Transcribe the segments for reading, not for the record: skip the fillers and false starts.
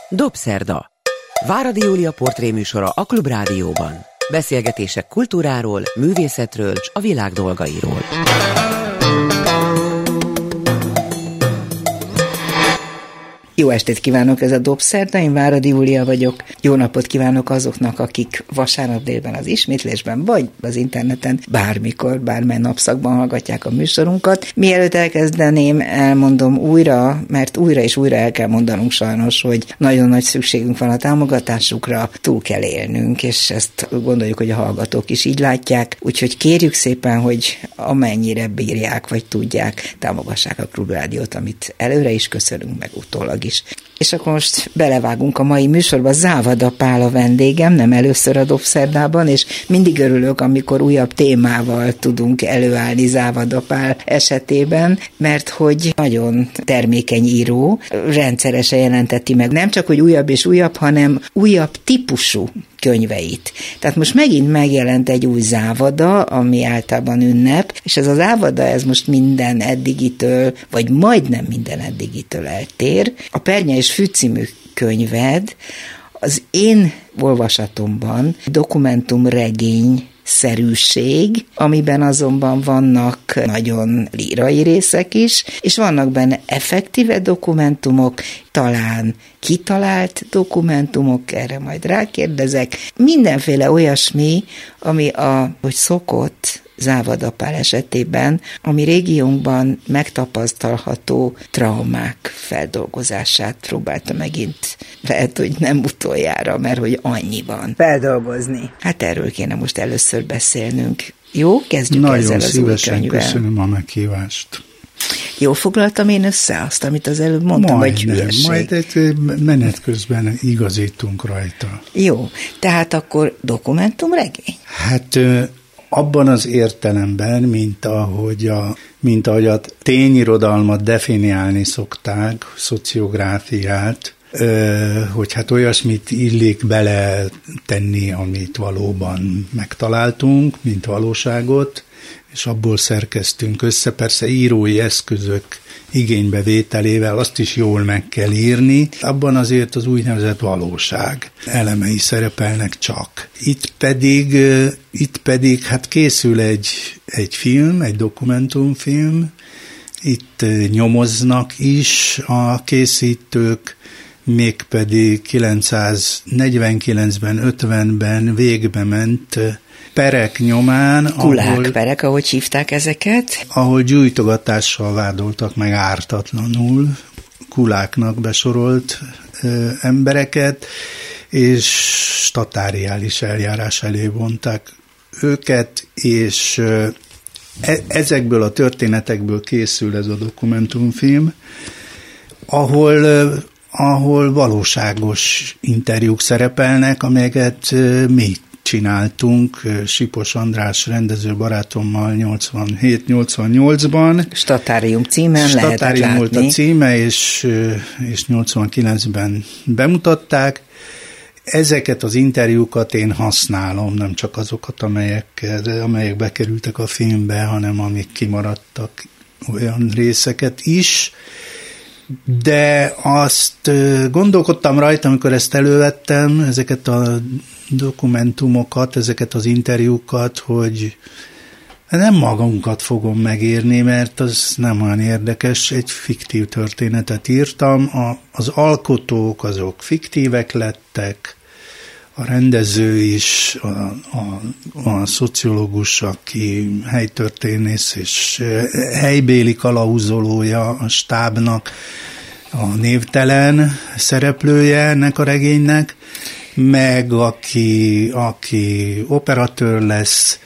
Dobszerda. Váradi Júlia portréműsora a Klubrádióban. Beszélgetések kultúráról, művészetről és a világ dolgairól. Jó estét kívánok, ez a Dobszerda, én Váradi Júlia vagyok. Jó napot kívánok azoknak, akik vasárnap délben az ismétlésben, vagy az interneten bármikor, bármely napszakban hallgatják a műsorunkat. Mielőtt elkezdeném, elmondom újra, mert újra és újra el kell mondanunk sajnos, hogy nagyon nagy szükségünk van a támogatásukra, túl kell élnünk, és ezt gondoljuk, hogy a hallgatók is így látják. Úgyhogy kérjük szépen, hogy amennyire bírják, vagy tudják, támogassák a Klubrádiót, amit előre is köszönünk, meg utólag is. És akkor most belevágunk a mai műsorba. Závada Pál a vendégem, nem először a Dobszerdában, és mindig örülök, amikor újabb témával tudunk előállni Závada Pál esetében, mert hogy nagyon termékeny író, rendszeresen jelenteti meg nem csak, hogy újabb és újabb, hanem újabb típusú könyveit. Tehát most megint megjelent egy új závada, ami általában ünnep, és ez a závada, ez most minden eddigitől, vagy majdnem minden eddigitől eltér. A Pernya és Fű című könyved az én olvasatomban dokumentumregény szerűség, amiben azonban vannak nagyon lírai részek is, és vannak benne effektíve dokumentumok, talán kitalált dokumentumok, erre majd rákérdezek, mindenféle olyasmi, ami ahogy szokott Závada Pál esetében, ami régiónkban megtapasztalható traumák feldolgozását próbálta megint, lehet, hogy nem utoljára, mert hogy annyi van feldolgozni. Hát erről kéne most először beszélnünk. Jó, kezdjük nagyon ezzel az új könyvvel. Nagyon szívesen köszönöm a meghívást. Jól foglaltam én össze azt, amit az előbb mondtam, vagy hülyeség? Majd egy menet közben igazítunk rajta. Jó, tehát akkor dokumentumregény? Hát abban az értelemben, mint ahogy a tényirodalmat definiálni szokták, szociográfiát, hogy hát olyasmit illik bele tenni, amit valóban megtaláltunk, mint valóságot, és abból szerkeztünk össze. Persze írói eszközök igénybevételével azt is jól meg kell írni, abban azért az úgynevezett valóság elemei szerepelnek csak. Itt pedig hát készül egy film, egy dokumentumfilm, itt nyomoznak is a készítők, mégpedig 949-ben, 50-ben végbe ment perek nyomán. Kulákperek, ahogy hívták ezeket. Ahol gyújtogatással vádoltak meg ártatlanul kuláknak besorolt embereket, és statáriális eljárás elé vonták őket, és ezekből a történetekből készül ez a dokumentumfilm, ahol valóságos interjúk szerepelnek, amelyeket mi csináltunk Sipos András rendező barátommal 87-88-ban. Statárium címen lehetett látni. Statárium volt a címe, és 89-ben bemutatták. Ezeket az interjúkat én használom, nem csak azokat, amelyek bekerültek a filmbe, hanem amik kimaradtak, olyan részeket is. De azt gondolkodtam rajta, amikor ezt elővettem, ezeket a dokumentumokat, ezeket az interjúkat, hogy nem magunkat fogom megírni, mert az nem olyan érdekes, egy fiktív történetet írtam, az alkotók azok fiktívek lettek, a rendező is, a szociológus, aki helytörténész és helybéli kalauzolója a stábnak, a névtelen szereplője ennek a regénynek, meg aki operatőr lesz,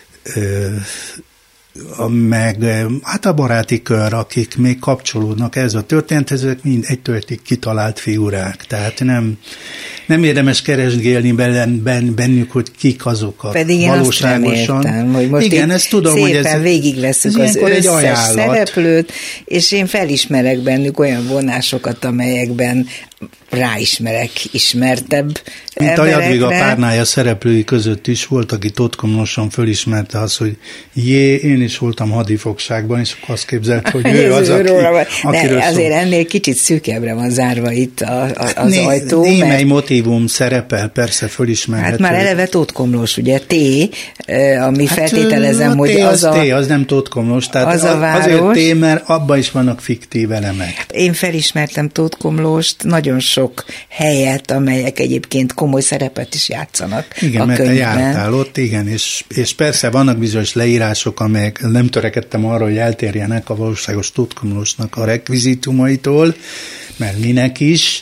meg hát a baráti kör, akik még kapcsolódnak ez a történethez, ezek mind egytől kitalált figurák. Tehát nem érdemes keresgélni bennük, hogy kik azok a pedig valóságosan. Pedig hogy most igen, ezt tudom, szépen hogy ez végigveszünk az összes szereplőt, és én felismerek bennük olyan vonásokat, amelyekben ráismerek ismertebb mint emberekre. a Jadviga Párnája szereplői között is volt, aki totkomnosan fölismerte azt, hogy én is voltam hadifogságban, és azt képzelt, hogy ő az, akiről azért ennél kicsit szűkebbre van zárva itt az ajtó. Némely motívum szerepel, persze fölismerhető. Hát már eleve Tótkomlós, ugye, ami feltételezem, hogy az nem Tótkomlós, tehát az a város. Azért mert abban is vannak fiktív elemek. Én felismertem Tótkomlóst, nagyon sok helyet, amelyek egyébként komoly szerepet is játszanak. Igen, mert te jártál ott, igen, és persze vannak bizonyos leírások, amelyek nem törekedtem arra, hogy eltérjenek a valóságos Tótkomlósnak a rekvizitumaitól, mert minek is,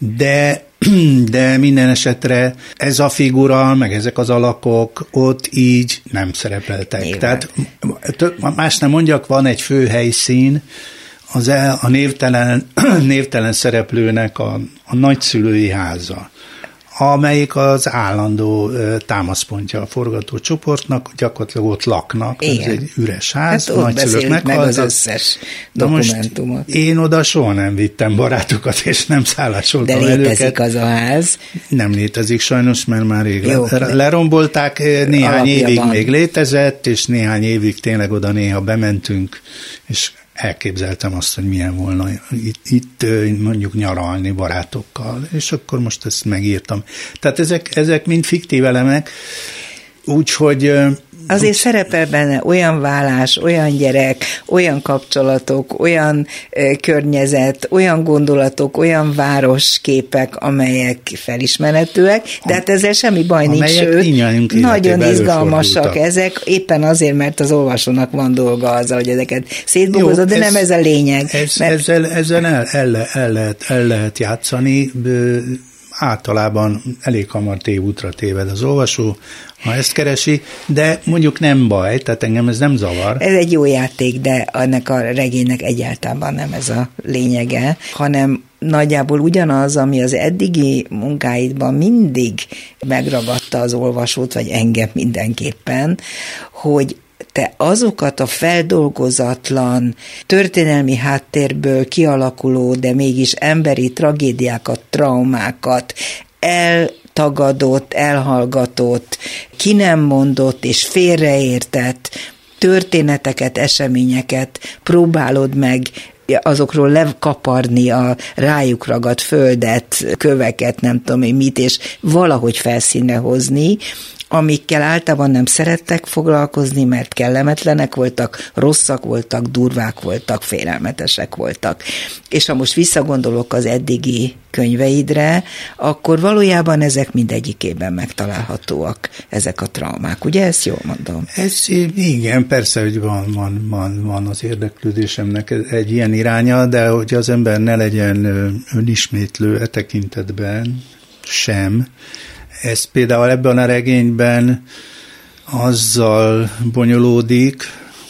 de minden esetre ez a figura, meg ezek az alakok ott így nem szerepeltek. Nyilván. Tehát más nem mondjak, van egy fő helyszín, a névtelen szereplőnek a nagyszülői háza, amelyik az állandó támaszpontja a forgatócsoportnak, gyakorlatilag ott laknak, ez egy üres ház, hát nagyszülők meghaltak. Meg az összes dokumentumot. Én oda soha nem vittem barátokat, és nem szállásoltam el őket. De létezik az a ház? Nem létezik sajnos, mert már rég lerombolták, néhány évig még létezett, és néhány évig tényleg oda néha bementünk, és elképzeltem azt, hogy milyen volna itt mondjuk nyaralni barátokkal, és akkor most ezt megírtam. Tehát ezek mind fiktív elemek, úgyhogy... Azért szerepel benne olyan vállás, olyan gyerek, olyan kapcsolatok, olyan környezet, olyan gondolatok, olyan városképek, amelyek felismerhetőek, de hát ezzel semmi baj nincs, sőt, nagyon izgalmasak ezek, éppen azért, mert az olvasónak van dolga azzal, hogy ezeket szétbogozott, de nem ez a lényeg. Ezzel el lehet játszani, általában elég hamar tévútra téved az olvasó, ha ezt keresi, de mondjuk nem baj, tehát engem ez nem zavar. Ez egy jó játék, de ennek a regénynek egyáltalán nem ez a lényege, hanem nagyjából ugyanaz, ami az eddigi munkáidban mindig megragadta az olvasót, vagy engem mindenképpen, hogy te azokat a feldolgozatlan, történelmi háttérből kialakuló, de mégis emberi tragédiákat, traumákat, eltagadott, elhallgatott, ki nem mondott és félreértett történeteket, eseményeket próbálod meg azokról lekaparni a rájuk ragadt földet, köveket, nem tudom én mit, és valahogy felszínre hozni, amikkel általában nem szerettek foglalkozni, mert kellemetlenek voltak, rosszak voltak, durvák voltak, félelmetesek voltak. És ha most visszagondolok az eddigi könyveidre, akkor valójában ezek mindegyikében megtalálhatóak, ezek a traumák. Ugye ezt jól mondom? Igen, persze, hogy van az érdeklődésemnek egy ilyen iránya, de hogy az ember ne legyen önismétlő e tekintetben sem. Ez például ebben a regényben azzal bonyolódik,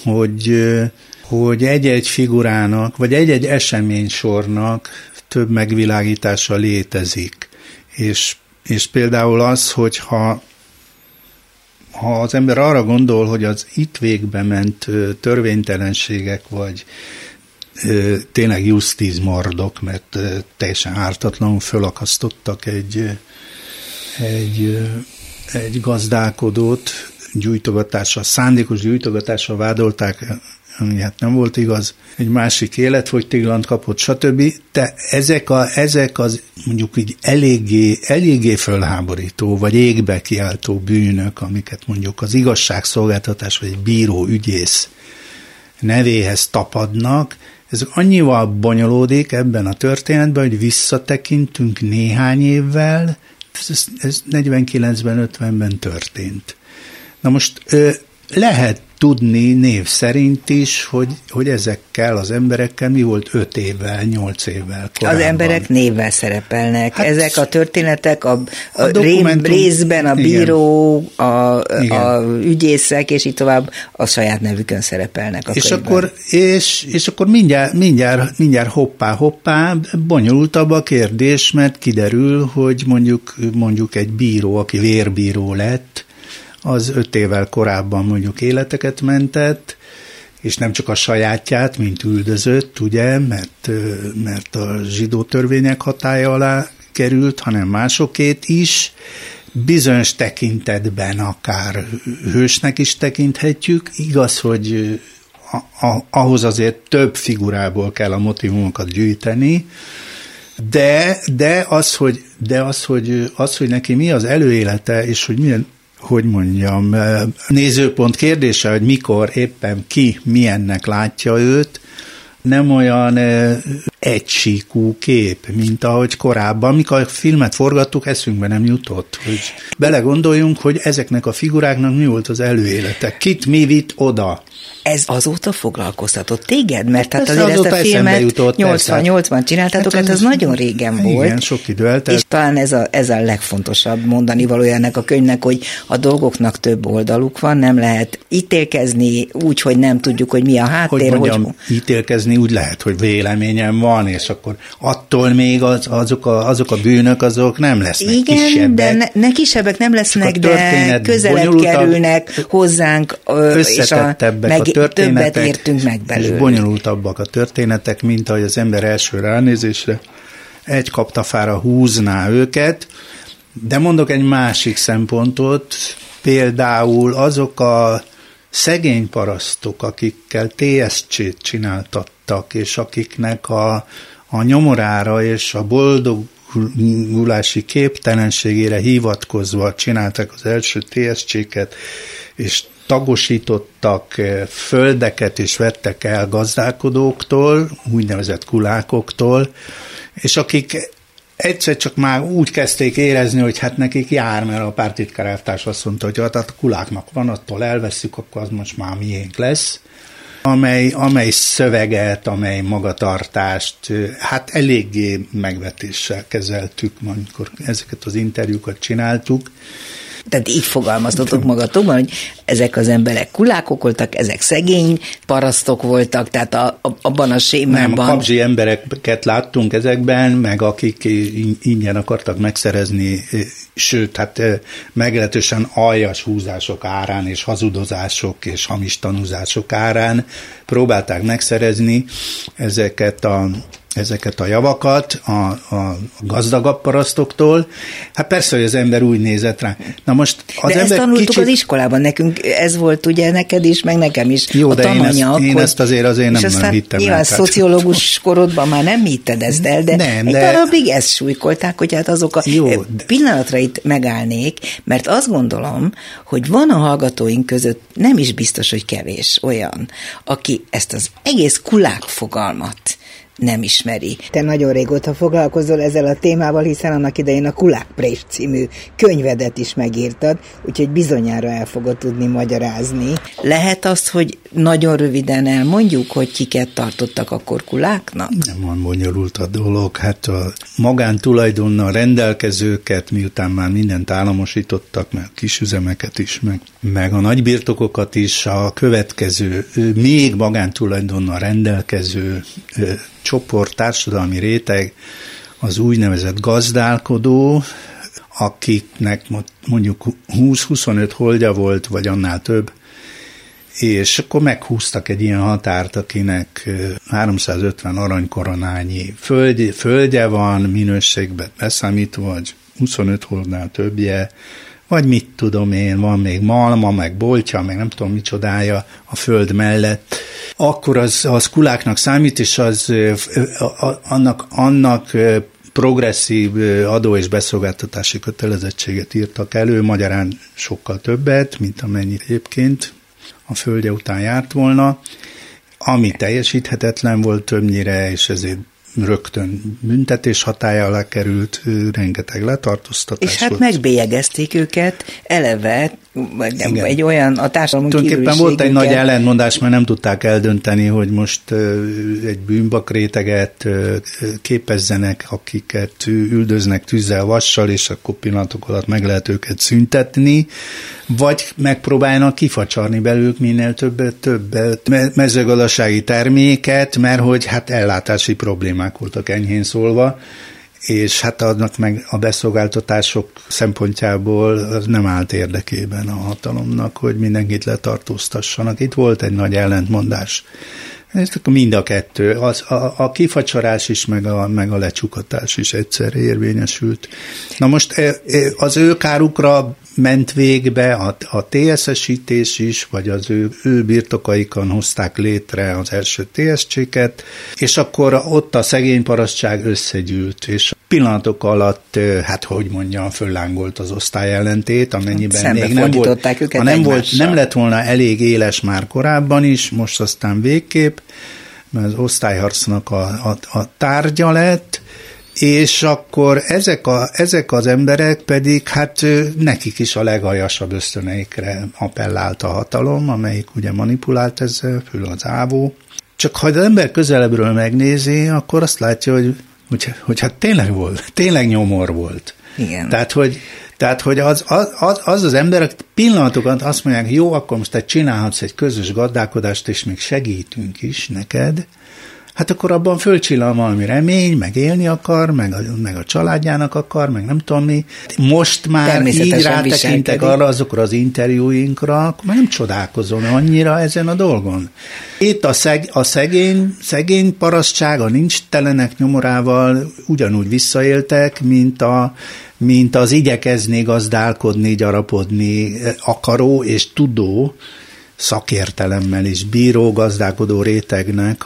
hogy egy-egy figurának, vagy egy-egy eseménysornak több megvilágítása létezik. És például az, hogy ha az ember arra gondol, hogy az itt végbe ment törvénytelenségek, vagy tényleg justízmordok, mert teljesen ártatlanul fölakasztottak egy gazdálkodót szándékos gyújtogatással vádolták, ami hát nem volt igaz, egy másik életfogytiglant kapott, stb. De ezek az mondjuk így eléggé fölháborító, vagy égbe kiáltó bűnök, amiket mondjuk az igazságszolgáltatás, vagy egy bíró, ügyész nevéhez tapadnak, ez annyival bonyolódik ebben a történetben, hogy visszatekintünk néhány évvel, ez 49-ben, 50-ben történt. Na most lehet tudni név szerint is, hogy ezekkel az emberekkel mi volt 5 évvel, 8 évvel korábban. Az emberek névvel szerepelnek. Hát ezek a történetek a részben a bíró, a ügyészek, és így tovább a saját nevükön szerepelnek a könyvben. És akkor mindjárt hoppá, bonyolultabb a kérdés, mert kiderül, hogy mondjuk egy bíró, aki vérbíró lett, az 5 évvel korábban mondjuk életeket mentett, és nem csak a sajátját, mint üldözött, ugye, mert a zsidó törvények hatálya alá került, hanem másokét is, bizonyos tekintetben akár hősnek is tekinthetjük. Igaz, hogy ahhoz azért több figurából kell a motivumokat gyűjteni, de az, hogy neki mi az előélete, és hogy milyen, hogy mondjam, nézőpont kérdése, hogy mikor éppen ki milyennek látja őt, nem olyan egysíkú kép, mint ahogy korábban, amikor a filmet forgattuk, eszünkbe nem jutott, hogy belegondoljunk, hogy ezeknek a figuráknak mi volt az előélete, kit mi vitt oda. Ez azóta foglalkoztatott téged? Mert hát azért ezt a filmet 88-ban csináltátok, hát ez nagyon régen volt. Igen, sok idő eltelt. És talán ez a legfontosabb mondani valója ennek a könyvnek, hogy a dolgoknak több oldaluk van, nem lehet ítélkezni úgy, hogy nem tudjuk, hogy mi a háttér. Hogy mondjam, ítélkezni úgy lehet, hogy véleményem van, és akkor attól még azok a bűnök, azok nem lesznek kisebbek. Igen, de ne kisebbek nem lesznek, de közelebb kerülnek hozzánk, összetettebbek a történetek, többet értünk meg belőle. És bonyolultabbak a történetek, mint ahogy az ember első ránézésre egy kaptafára húzná őket. De mondok egy másik szempontot, például azok a szegény parasztok, akikkel TSC-t csináltattak, és akiknek a nyomorára és a boldogulási képtelenségére hivatkozva csináltak az első TSC-ket, és tagosítottak földeket, és vettek el gazdálkodóktól, úgynevezett kulákoktól, és akik egyszer csak már úgy kezdték érezni, hogy hát nekik jár, mert a pártitkár elvtárs azt mondta, hogy hát a kuláknak van, attól elveszük, akkor az most már miénk lesz. Amely szöveget, amely magatartást, hát eléggé megvetéssel kezeltük, amikor ezeket az interjúkat csináltuk. Tehát így fogalmaztatok magatokban, hogy ezek az emberek kulákok voltak, ezek szegény parasztok voltak, tehát abban a sémában. Nem, kapzsi embereket láttunk ezekben, meg akik ingyen akartak megszerezni, sőt, hát meglehetősen aljas húzások árán, és hazudozások, és hamis tanúzások árán próbálták megszerezni ezeket a javakat a gazdagabb parasztoktól. Hát persze, hogy az ember úgy nézett rá. Na most de ezt tanultuk az iskolában, nekünk ez volt ugye neked is, meg nekem is. Jó, a tananyag. Én ezt azért nem hittem el. Nyilván szociológus korodban már nem hitted ezt el, de egy darabig ezt súlykolták, hogy hát azok a pillanatra itt megállnék, mert azt gondolom, hogy van a hallgatóink között, nem is biztos, hogy kevés olyan, aki ezt az egész kulák fogalmat nem ismeri. Te nagyon régóta foglalkozol ezzel a témával, hiszen annak idején a Kulák-Prés című könyvedet is megírtad, úgyhogy bizonyára el fogod tudni magyarázni. Lehet azt, hogy nagyon röviden elmondjuk, hogy kiket tartottak akkor kuláknak? Nem olyan bonyolult a dolog. Hát a magántulajdonnal rendelkezőket, miután már mindent államosítottak, meg kisüzemeket is, meg a nagybirtokokat is, a következő, még magántulajdonnal rendelkező csoport, társadalmi réteg, az úgynevezett gazdálkodó, akiknek mondjuk 20-25 holdja volt, vagy annál több, és akkor meghúztak egy ilyen határt, akinek 350 aranykoronányi földje van, minőségben beszámítva, vagy 25 holdnál többje, vagy mit tudom én, van még malma, meg boltja, meg nem tudom micsodája a föld mellett, akkor az kuláknak számít, és az annak progresszív adó- és beszolgáltatási kötelezettséget írtak elő, magyarán sokkal többet, mint amennyit egyébként a földje után járt volna, ami teljesíthetetlen volt többnyire, és ezért rögtön büntetés hatálya alá került, rengeteg letartóztatás és hát volt. megbélyegezték őket eleve, egy olyan a társadalom tulajdonképpen volt egy nagy ellentmondás, mert nem tudták eldönteni, hogy most egy bűnbakréteget képezzenek, akiket üldöznek tűzzel, vassal, és akkor pillanatok alatt meg lehet őket szüntetni, vagy megpróbálnak kifacsarni belőlük minél többet mezőgazdasági terméket, mert hogy hát ellátási problémák voltak, enyhén szólva, és hát annak meg a beszolgáltatások szempontjából az nem állt érdekében a hatalomnak, hogy mindenkit letartóztassanak. Itt volt egy nagy ellentmondás. Ez mind a kettő, a kifacsarás is, meg a lecsukatás is egyszerre érvényesült. Na most az ő kárukra ment végbe a TSS-ítés is, vagy az ő birtokaikon hozták létre az első TSC-ket, és akkor ott a szegény parasztság összegyűlt, és pillanatok alatt, hát hogy mondjam, föllángolt az osztályellentét, amennyiben még nem lett volna elég éles már korábban is, most aztán végképp, mert az osztályharcnak a tárgya lett, és akkor ezek az emberek pedig, hát nekik is a legaljasabb ösztöneikre appellált a hatalom, amelyik ugye manipulált ezzel, főleg az ávó. Csak ha az ember közelebbről megnézi, akkor azt látja, hogy hát tényleg nyomor volt. Igen. Tehát, hogy az ember pillanatokat azt mondják, jó, akkor most te csinálhatsz egy közös gazdálkodást, és még segítünk is neked, hát akkor abban fölcsillan valami remény, meg élni akar, meg a családjának akar, meg nem tudom mi. Most már így rátekintek arra azokra az interjúinkra, akkor már nem csodálkozom annyira ezen a dolgon. Itt a szegény parasztság, a nincs telenek nyomorával ugyanúgy visszaéltek, mint az igyekezni, gazdálkodni, gyarapodni akaró és tudó, szakértelemmel is bíró, gazdálkodó rétegnek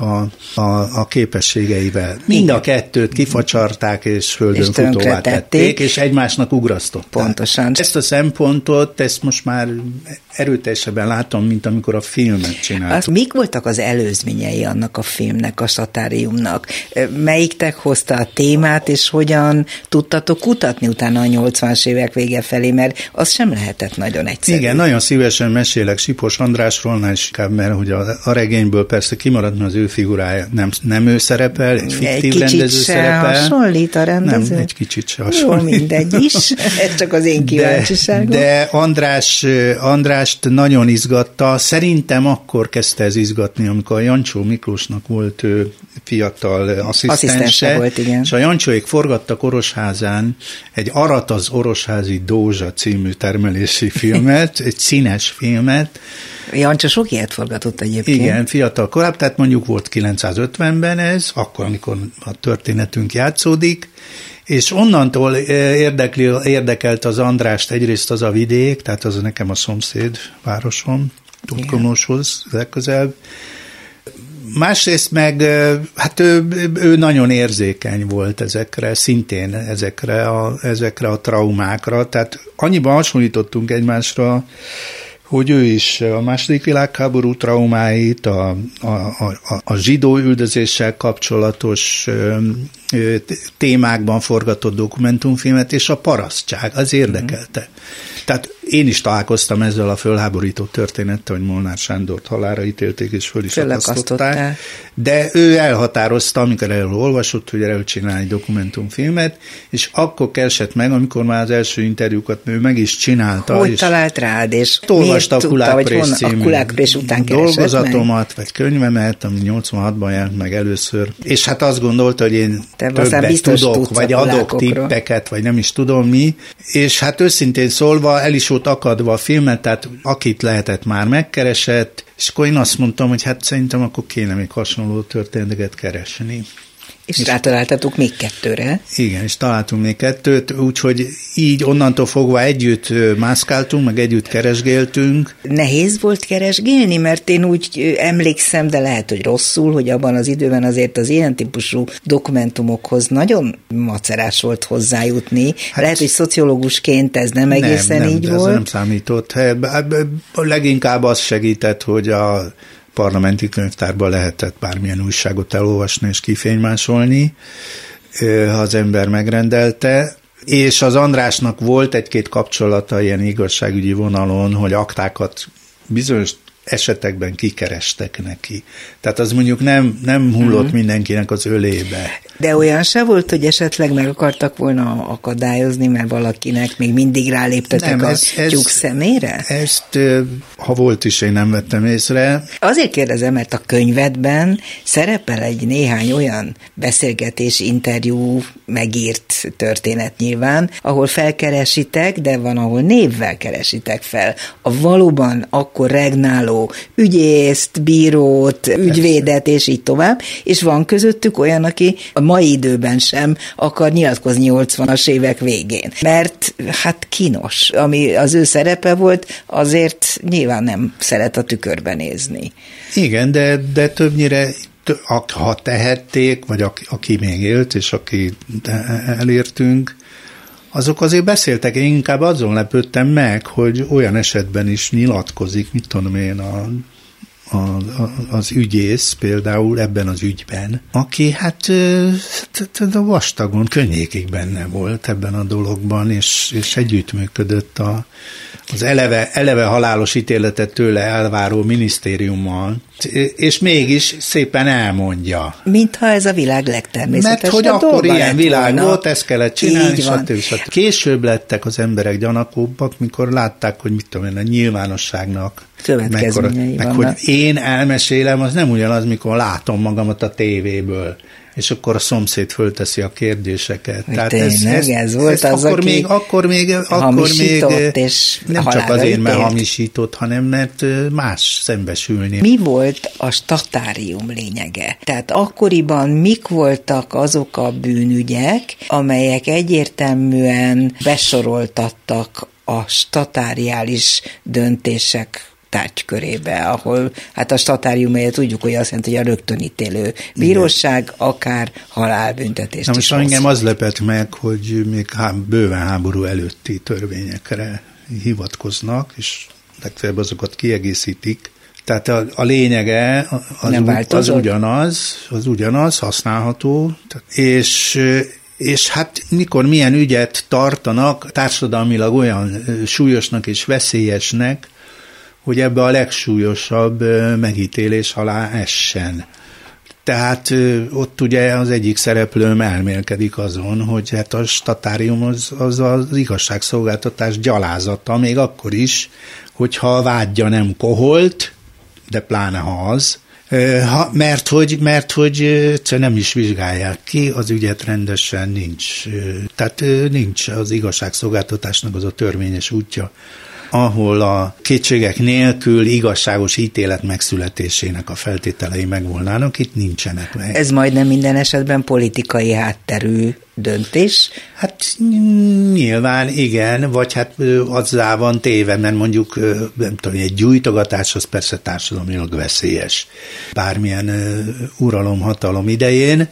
a képességeivel. Mind a kettőt kifacsarták, és földön futóvá tették, és egymásnak ugrasztották. Pontosan. Ezt a szempontot, ezt most már erőteljesebben látom, mint amikor a filmet csináltuk. Mik voltak az előzményei annak a filmnek, a Satáriumnak? Melyiktek hozta a témát, és hogyan tudtatok kutatni utána a 80-as évek vége felé, mert az sem lehetett nagyon egyszerű. Igen, nagyon szívesen mesélek Sipos Andrásról, mert hogy a regényből persze kimarad, mert az ő figurája nem ő szerepel, egy fiktív rendező szerepel. Egy kicsit se hasonlít a rendező? Nem, egy kicsit se hasonlít. Jó, mindegy is. Ez csak az én kíváncsiságom. De Andrást nagyon izgatta. Szerintem akkor kezdte ez izgatni, amikor a Jancsó Miklósnak volt fiatal asszisztense volt, igen. És a Jancsóék forgattak Orosházán egy Arat az orosházi Dózsa című termelési filmet, egy színes filmet. Jancsó sok ilyet forgatott egyébként. Igen, fiatal korában, tehát mondjuk volt 950-ben ez, akkor, amikor a történetünk játszódik, és onnantól érdekelt az Andrást egyrészt az a vidék, tehát az nekem a szomszéd városom, Tutkomóshoz legközelebb. Másrészt meg, hát ő nagyon érzékeny volt szintén ezekre a traumákra, tehát annyiban hasonlítottunk egymásra, hogy ő is a második világháború traumáit, a zsidó üldözéssel kapcsolatos témákban forgatott dokumentumfilmet, és a parasztság, az érdekelte. Tehát én is találkoztam ezzel a fölháborító történettel, hogy Molnár Sándort halálra ítélték, és föl is akasztották. De ő elhatározta, amikor erről olvasott, hogy erről csinál egy dokumentumfilmet, és akkor keresett meg, amikor már az első interjúkat ő meg is csinálta. Hogy talált rád, és olvasta a Kulák-Prés című dolgozatomat, meg? Vagy könyvemet, ami 86-ban jelent meg először. És hát azt gondolta, hogy én többet tudok, vagy adok tippeket, vagy nem is tudom mi. És hát őszintén szólva el is volt akadva a filmet, tehát akit lehetett már megkeresett, és akkor én azt mondtam, hogy hát szerintem akkor kéne még hasonló történeteket keresni. És rátaláltatok még 2-re? Igen, és találtunk még 2, úgyhogy így onnantól fogva együtt mászkáltunk, meg együtt keresgéltünk. Nehéz volt keresgélni, mert én úgy emlékszem, de lehet, hogy rosszul, hogy abban az időben azért az ilyen típusú dokumentumokhoz nagyon macerás volt hozzájutni. Hát, lehet, hogy szociológusként ez nem egészen így volt. Nem, nem számított. Leginkább az segített, hogy a parlamenti könyvtárban lehetett bármilyen újságot elolvasni és kifénymásolni, ha az ember megrendelte. És az Andrásnak volt egy-két kapcsolata ilyen igazságügyi vonalon, hogy aktákat bizonyos esetekben kikerestek neki. Tehát az mondjuk nem hullott mindenkinek az ölébe. De olyan se volt, hogy esetleg meg akartak volna akadályozni, mert valakinek még mindig ráléptetek a tyúk szemére? Ezt, ha volt is, én nem vettem észre. Azért kérdezem, mert a könyvedben szerepel egy néhány olyan beszélgetés, interjú, megírt történet nyilván, ahol felkeresitek, de van, ahol névvel keresitek fel a valóban akkor regnáló ügyészt, bírót, ügyvédet, és így tovább, és van közöttük olyan, aki a mai időben sem akar nyilatkozni 80-as évek végén. Mert hát kínos, ami az ő szerepe volt, azért nyilván nem szeret a tükörbe nézni. Igen, de többnyire ha tehették, vagy aki még élt, és aki elértünk, azok azért beszéltek. Én inkább azon lepődtem meg, hogy olyan esetben is nyilatkozik, mit tudom én, az ügyész például ebben az ügyben, aki hát vastagon, könnyékig benne volt ebben a dologban, és együttműködött az eleve halálos ítéletet tőle elváró minisztériummal, és mégis szépen elmondja. Mintha ez a világ legtermészetesebb mert hogy akkor ilyen világ volna. Volt, ezt kellett csinálni, stb. Később lettek az emberek gyanakóbbak, mikor látták, hogy mit tudom én, a nyilvánosságnak következményei meg vannak. hogy én elmesélem, az nem ugyanaz, mikor látom magamat a tévéből, és akkor a szomszéd fölteszi a kérdéseket. Tehát ez volt az, akkor még és nem csak azért, mert hamisított, hanem mert más szembesülni. Mi volt a statárium lényege? Tehát akkoriban mik voltak azok a bűnügyek, amelyek egyértelműen besoroltattak a statáriális döntések tárgykörébe, ahol hát a statáriumért tudjuk, hogy azt jelenti, hogy a rögtönítélő bíróság, akár halálbüntetést. Na most engem az lepett meg, hogy még bőven háború előtti törvényekre hivatkoznak, legfeljebb azokat kiegészítik. Tehát a lényege az ugyanaz, használható, és hát mikor milyen ügyet tartanak társadalmilag olyan súlyosnak és veszélyesnek, hogy ebbe a legsúlyosabb megítélés alá essen. Tehát ott ugye az egyik szereplőm elmélkedik azon, hogy hát a statárium az igazságszolgáltatás gyalázata, még akkor is, hogyha a vádja nem koholt, de pláne ha az, mert hogy nem is vizsgálják ki, az ügyet rendesen nincs. Tehát nincs az igazságszolgáltatásnak az a törvényes útja, ahol a kétségek nélkül igazságos ítélet megszületésének a feltételei megvolnának, itt nincsenek meg. Ez majdnem minden esetben politikai hátterű döntés? Hát nyilván igen, vagy hát azzá van téve, mert mondjuk nem tudom, egy gyújtogatás az persze társadalmilag veszélyes bármilyen uralom, hatalom idején,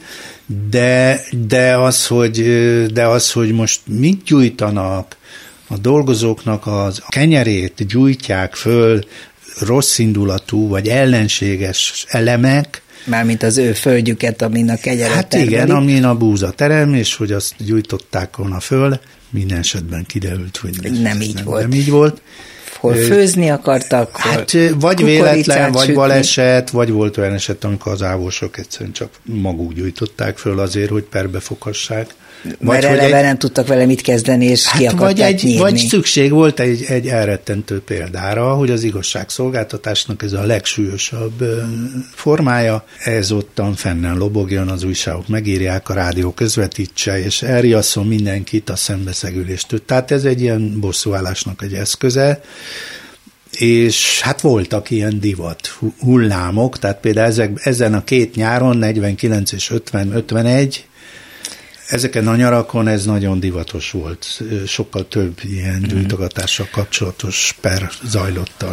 de az, hogy most mit gyújtanak, a dolgozóknak a kenyerét gyújtják föl rosszindulatú vagy ellenséges elemek. Mármint az ő földjüket, amin a kenyeret Hát termelik. igen, amin a búza terem, és hogy azt gyújtották volna föl. Minden esetben kiderült, hogy nem így volt. Hol főzni akartak, hát vagy véletlen, vagy baleset, vagy volt olyan eset, amikor az ávósok egyszerűen csak maguk gyújtották föl azért, hogy perbe foghassák. Mert eleve nem tudtak vele mit kezdeni, és ki akarták nyírni. Vagy szükség volt egy elrettentő példára, hogy az igazságszolgáltatásnak ez a legsúlyosabb formája, ez ottan fennen lobogjon, az újságok megírják, a rádió közvetítse, és elriasszon mindenkit a szembeszegüléstől. Tehát ez egy ilyen bosszúállásnak egy eszköze, és hát voltak ilyen divat hullámok, tehát például ezen a két nyáron, 49 és 50-51, ezeken a nyarakon ez nagyon divatos volt. Sokkal több ilyen gyújtogatással kapcsolatos per zajlott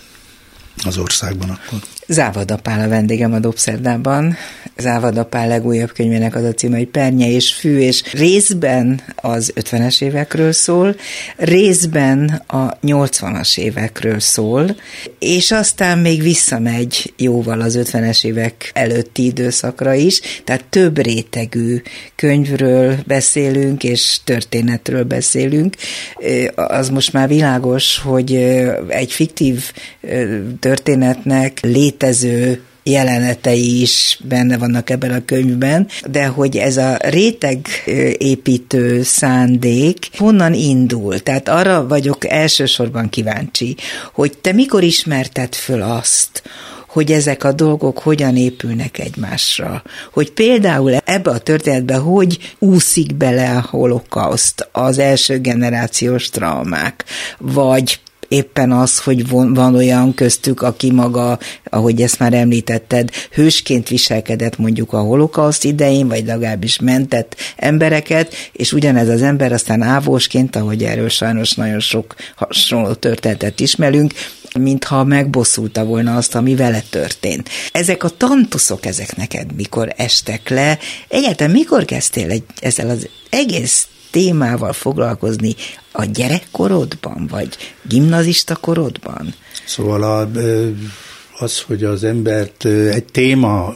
az országban akkor. Závada Pál a vendégem a Dobszerdában. Závada Pál legújabb könyvének az a címe, hogy Pernye és fű, és részben az 50-es évekről szól, részben a 80-as évekről szól, és aztán még visszamegy jóval az 50-es évek előtti időszakra is, tehát több rétegű könyvről beszélünk, és történetről beszélünk. Az most már világos, hogy egy fiktív történetnek létező jelenetei is benne vannak ebben a könyvben, de hogy ez a rétegépítő szándék honnan indul? Tehát arra vagyok elsősorban kíváncsi, hogy te mikor ismerted föl azt, hogy ezek a dolgok hogyan épülnek egymásra. Hogy például ebbe a történetbe hogy úszik bele a holokauszt, az első generációs traumák, vagy éppen az, hogy van olyan köztük, aki maga, ahogy ezt már említetted, hősként viselkedett mondjuk a holokauszt idején, vagy legalábbis mentett embereket, és ugyanez az ember aztán ávósként, ahogy erről sajnos nagyon sok hasonló történetet ismerünk, mintha megbosszulta volna azt, ami vele történt. Ezek a tantuszok, ezek neked mikor estek le? Egyáltalán mikor kezdtél ezzel az egész témával foglalkozni a gyerekkorodban, vagy gimnazista korodban? Szóval az, hogy az embert egy téma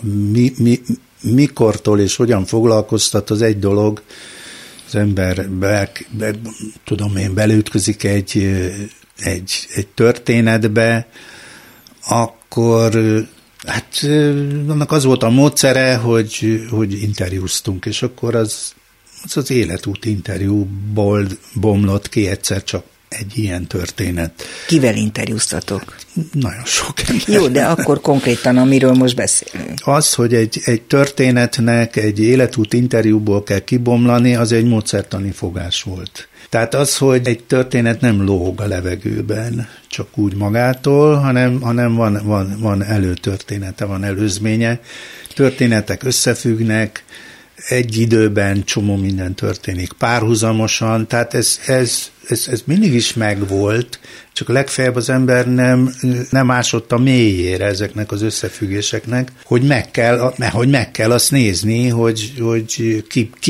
mikortól és hogyan foglalkoztat, az egy dolog. Az ember beleütközik egy történetbe, akkor hát annak az volt a módszere, hogy interjúztunk, és akkor az életút interjúból bomlott ki egyszer csak egy ilyen történet. Kivel interjúztatok? Nagyon sok ember. Jó, de akkor konkrétan, amiről most beszélünk. Az, hogy egy történetnek egy életút interjúból kell kibomlani, az egy módszertani fogás volt. Tehát az, hogy egy történet nem lóg a levegőben, csak úgy magától, hanem van előtörténete, van előzménye. Történetek összefüggnek, egy időben csomó minden történik párhuzamosan, tehát ez mindig is megvolt, csak legfeljebb az ember nem ásott a mélyére ezeknek az összefüggéseknek, hogy meg kell azt nézni, hogy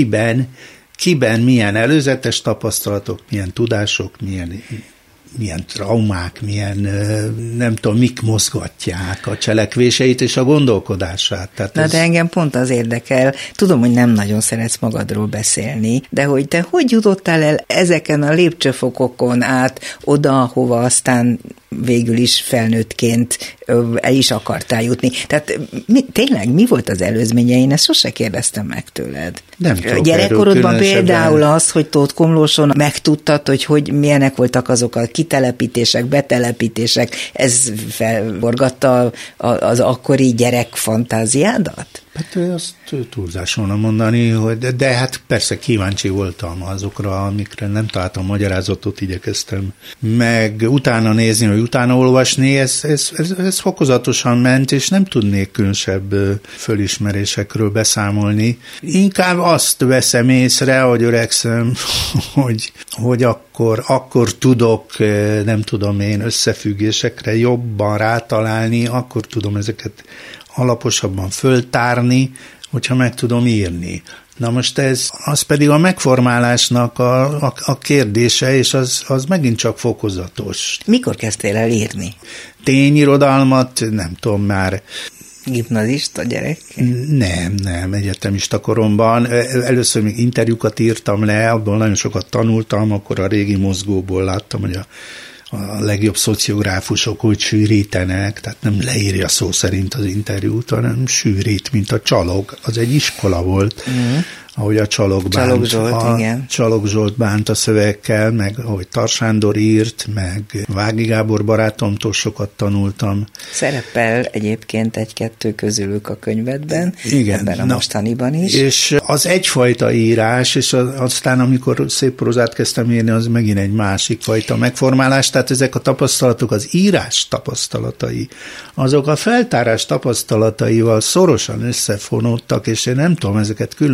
kiben milyen előzetes tapasztalatok, milyen tudások, milyen traumák, nem tudom, mik mozgatják a cselekvéseit és a gondolkodását. Tehát de engem pont az érdekel. Tudom, hogy nem nagyon szeretsz magadról beszélni, de hogy te hogy jutottál el ezeken a lépcsőfokokon át oda, ahova aztán végül is felnőttként el is akartál jutni. Tehát tényleg mi volt az előzménye? Én ezt sose kérdeztem meg tőled. Nem tudok. Gyerekkorodban például az, hogy Tóth Komlóson megtudtad, hogy milyenek voltak azok a kitelepítések, betelepítések, ez felforgatta az akkori gyerek fantáziádat? Hát azt túlzás volna mondani, de hát persze kíváncsi voltam azokra, amikre nem találtam magyarázatot, igyekeztem meg utána nézni, vagy utána olvasni, ez fokozatosan ment, és nem tudnék különösebb fölismerésekről beszámolni. Inkább azt veszem észre, hogy öregszem, hogy akkor tudok, nem tudom én, összefüggésekre jobban rátalálni, akkor tudom ezeket alaposabban föltárni, hogyha meg tudom írni. Na most az pedig a megformálásnak a kérdése, és az megint csak fokozatos. Mikor kezdtél el írni? Tényirodalmat, nem tudom már. Gimnazista gyerek? Nem, egyetemista koromban. Először még interjúkat írtam le, abból nagyon sokat tanultam, akkor a régi mozgóból láttam, hogy a legjobb szociográfusok hogy sűrítenek, tehát nem leírja szó szerint az interjút, hanem sűrít, mint a Csalog. Az egy iskola volt, ahogy a Csalog Zsolt bánt a szövegekkel, meg ahogy Tar Sándor írt, meg Vági Gábor barátomtól sokat tanultam. Szerepel egyébként egy-kettő közülük a könyvedben, igen, ebben a mostaniban is. És az egyfajta írás, és aztán amikor szép prózát kezdtem írni, az megint egy másik fajta megformálás, tehát ezek a tapasztalatok, az írás tapasztalatai, azok a feltárás tapasztalataival szorosan összefonódtak, és én nem tudom ezeket külön választani.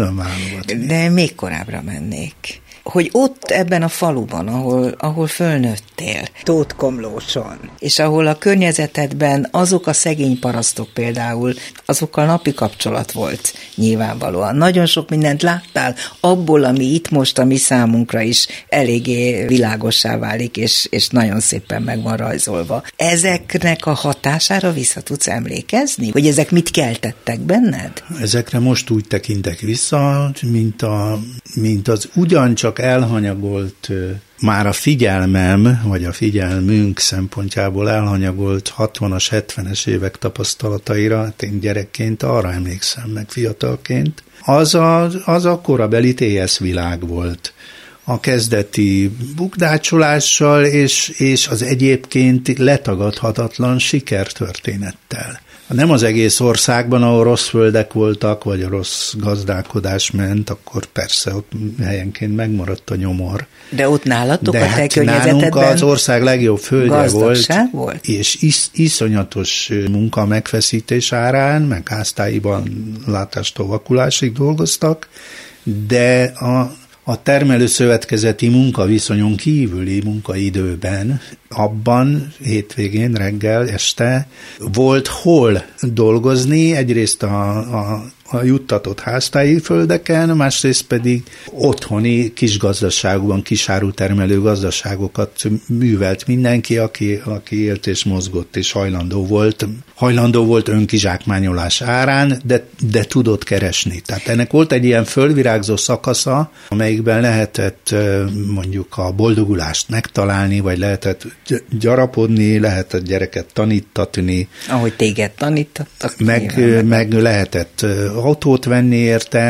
tanulgatni. De még korábbra mennék. Hogy ott ebben a faluban, ahol fölnőttél, Tótkomlóson, és ahol a környezetedben azok a szegény parasztok például, azokkal napi kapcsolat volt nyilvánvalóan. Nagyon sok mindent láttál abból, ami itt most a mi számunkra is eléggé világossá válik, és nagyon szépen meg van rajzolva. Ezeknek a hatására vissza tudsz emlékezni? Hogy ezek mit keltettek benned? Ezekre most úgy tekintek vissza, mint az ugyancsak elhanyagolt, már a figyelmem, vagy a figyelmünk szempontjából elhanyagolt 60-as, 70-es évek tapasztalataira, hát én gyerekként arra emlékszem, meg fiatalként, az a korabeli TS világ volt. A kezdeti bukdácsolással és az egyébként letagadhatatlan sikertörténettel. Nem az egész országban, ahol rossz földek voltak, vagy a rossz gazdálkodás ment, akkor persze ott helyenként megmaradt a nyomor. De ott nálatok de a te környezetedben nálunk az ország legjobb földje volt, és iszonyatos munka megfeszítés árán, meg háztáiban látástól vakulásig dolgoztak, de a termelőszövetkezeti munkaviszonyon kívüli munkaidőben, abban hétvégén, reggel, este volt hol dolgozni, egyrészt a juttatott háztáji földeken, másrészt pedig otthoni kisgazdaságban, kisárutermelő gazdaságokat művelt mindenki, aki élt és mozgott és hajlandó volt önkizsákmányolás árán, de tudott keresni. Tehát ennek volt egy ilyen fölvirágzó szakasza, amelyikben lehetett mondjuk a boldogulást megtalálni, vagy lehetett gyarapodni, lehetett gyereket tanítatni. Ahogy téged tanítattak. Meg lehetett autót venni érte,